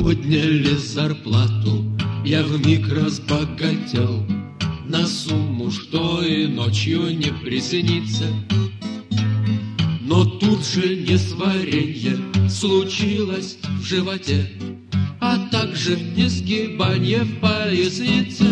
подняли зарплату, я вмиг разбогател на сумму, что и ночью не приснится. Но тут же несваренье случилось в животе, а также несгибанье в пояснице.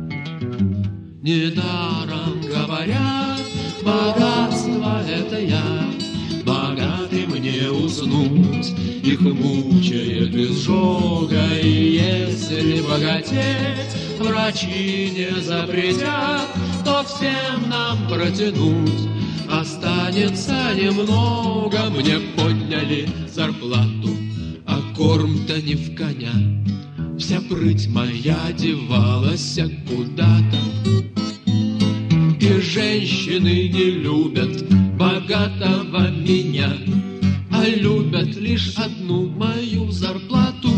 Недаром говорят, богатство — это я. Богатым не уснуть, их мучает изжога. И если богатеть врачи не запретят, то всем нам протянуть останется немного. Мне подняли зарплату, а корм-то не в коня. Вся прыть моя девалась куда-то. И женщины не любят богатого меня, а любят лишь одну мою зарплату.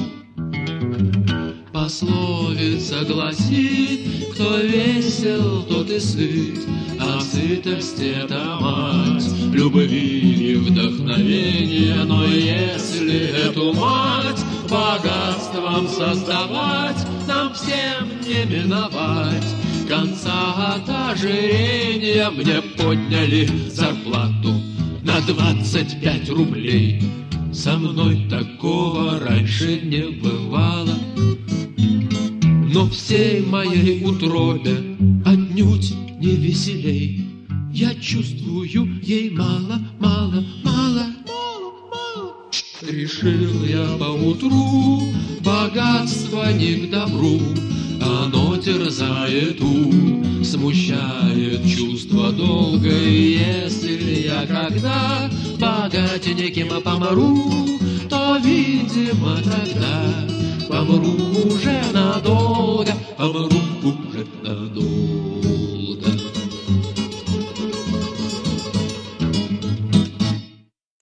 Пословица гласит: кто весел, тот и сыт, а сытость — это мать любви и вдохновения. Но если эту мать богатством создавать, нам всем не миновать конца от ожирения. Мне подняли зарплату на 25 рублей. Со мной такого раньше не бывало. Но всей моей утробе отнюдь не веселей. Я чувствую ей мало, мало, мало, мало, мало. Решил я поутру, богатство не к добру. Оно терзает ум, смущает чувство долга. И если я когда богатеньким помру, то, видимо, тогда помру уже надолго, помру уже надолго.